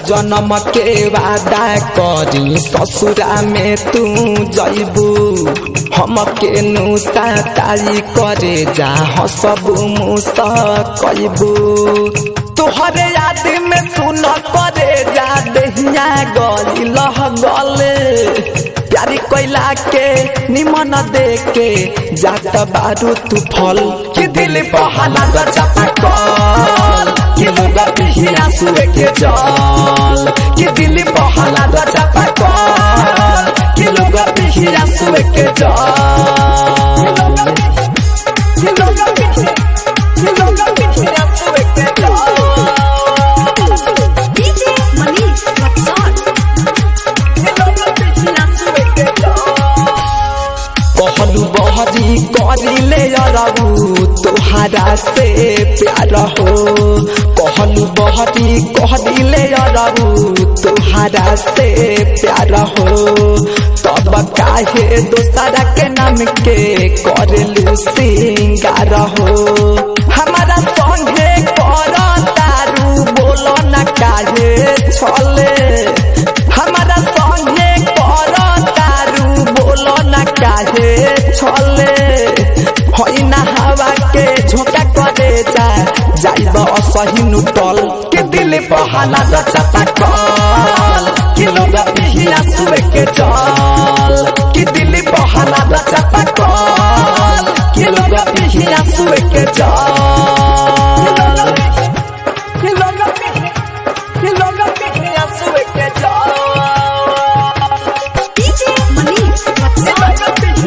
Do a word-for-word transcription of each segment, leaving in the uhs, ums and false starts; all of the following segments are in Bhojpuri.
जन्म के वादा करी ससुरा में तू जइबू हमके नुसा ताई करे जा हसबू मुसा कइबू तोहरे याद में सुन करे जा दहिया गली लह गले प्यारी कोइला के निमन दे के जात बारू तू फल कि दिल बहाना द चपकल कि लोग पिहिया सुए के जल कि दिल बहाना द चपकल कि लोग पिहिया सुए के जल कि लोग कि लोग पिहिया सुए के जल डीजे मनीष रक्सौल कहलू बहरी करिले अरबू तोहरा से प्यार हो कहलू बहरी कहदिले अरबू तोहरा से प्यार हो तब काहे दोसरा के नाम के करलू सिंगार हो हमारा संगे कर तारू बोलो न काहे छले हमारा संगे कर तारू बोलो न काहे छले होई ना हवा के झोंका करे जा जाइब असही नुटल के दिल बहाना द चपकल कि लोग पिहिया सुए के जल कि दिल बहाना द चपकल कि लोग पिहिया सुए के जल कि लोग कि लोग पिहिया सुए के जल DJ Manish Raxaul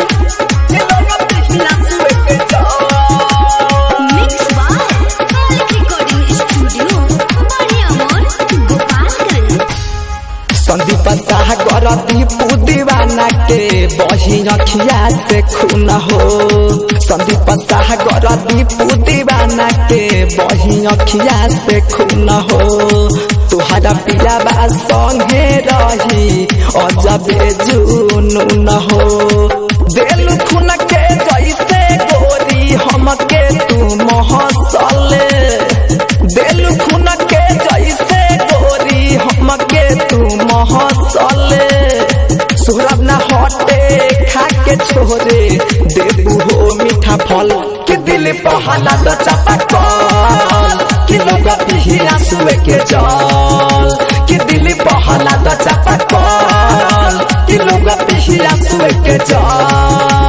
mix by Kalik recording studio बढ़िया मोर गोपालगंज संदीप सागर दीपू दीवाना के बही अखिया से खून हो संदीप सागर दीपू दीवाना के बही अखिया से खून हो तुहरा पिया बा संगे रही अजबे जुनून हो दिल खून के जैसे गोरी हमके तू महसले दिल खून के जैसे गोरी हमके तू महसले सुरब न हटे खा के छोरे देबू हो मीठा फल कि दिल बहाना द चपकल कि लोग पिहिया सुए के जल कि दिल बहाना द चपकल कि लोग पिहिया सुए के जल।